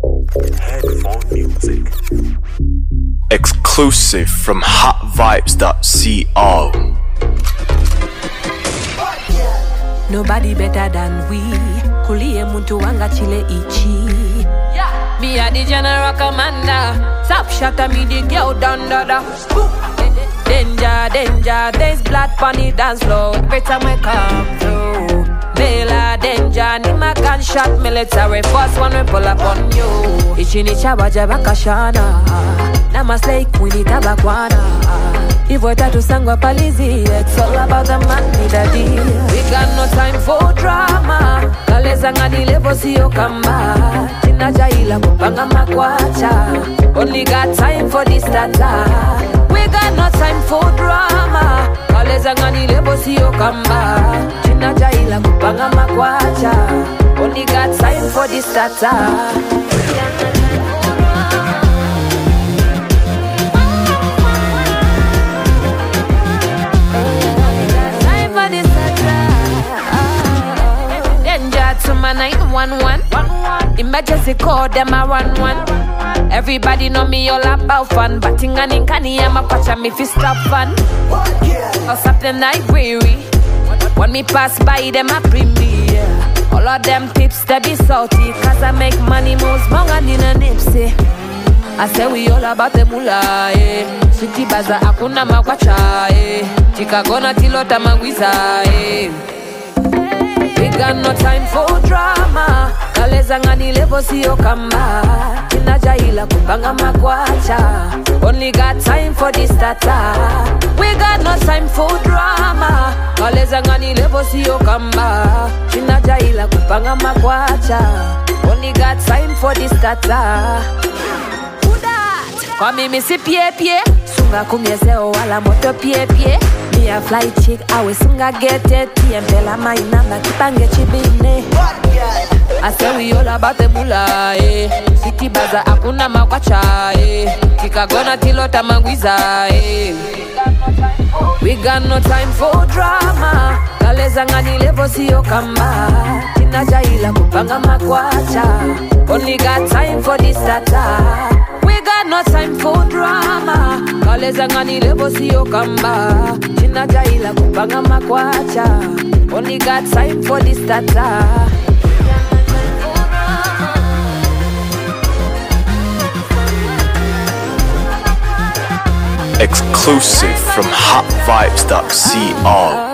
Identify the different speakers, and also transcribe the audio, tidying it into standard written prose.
Speaker 1: Headphone music.
Speaker 2: Exclusive from hotvibes.co.
Speaker 3: Nobody better than we. Kulie muntu wanga chile ichi. Me a the general commander. Top shot a me the girl down dada. Danger, danger, there's blood on the dance floor. Every time I come through. Bela danger, ni my gunshot military. First one we pull up on you. Ichini chabaja bakashana. Namaste kwini tabakwana. Ivo tatu sangwa palizi. It's all about the man with a deal. We got no time for drama. Kaleza ngani levo siyo kamba. Tina jaila kupanga makwacha. Only got time for this data. We got no time for drama. Kaleza ngani levo siyo kamba. Tina jaila kupanga makwacha. Only got time for this data. To my 911 emergency call them a run one. Everybody know me all about fun. Batting and inkani I'm a patcha me fi stop fun. Or something like weary. When me pass by them a premiere. All of them tips they be salty. Cause I make money moves monga nina nipsey. I say we all about the moolah, eh. City baza akuna makwacha, eh. Chicago na tilota magwiza, eh. We got no time for drama. Kaleza ngani levo siyo kamba. Tina jaila kupanga makwacha. Only got time for this data. We got no time for drama. Kaleza ngani levo siyo kamba. Tina jaila kupanga makwacha. Only got time for this data. Who that? Kwa mimi si pie. Sunga kumyeseo wala moto pie. Me a fly chick, I will sunga get it. Tiembela my number, kipange chibine. I say we all about the moolah, eh. City baza akuna makwacha, eh. Kikagona tilota magwiza, eh. We got no time for drama. Kaleza ngani levo siyo kamba. Tina jaila kupanga makwacha. Only got time for this data. We got no time for drama. Kaleza ngani levo siyo kamba. Tina jaila kupanga makwacha. Only got time for this data.
Speaker 2: Exclusive from hotvibes.co.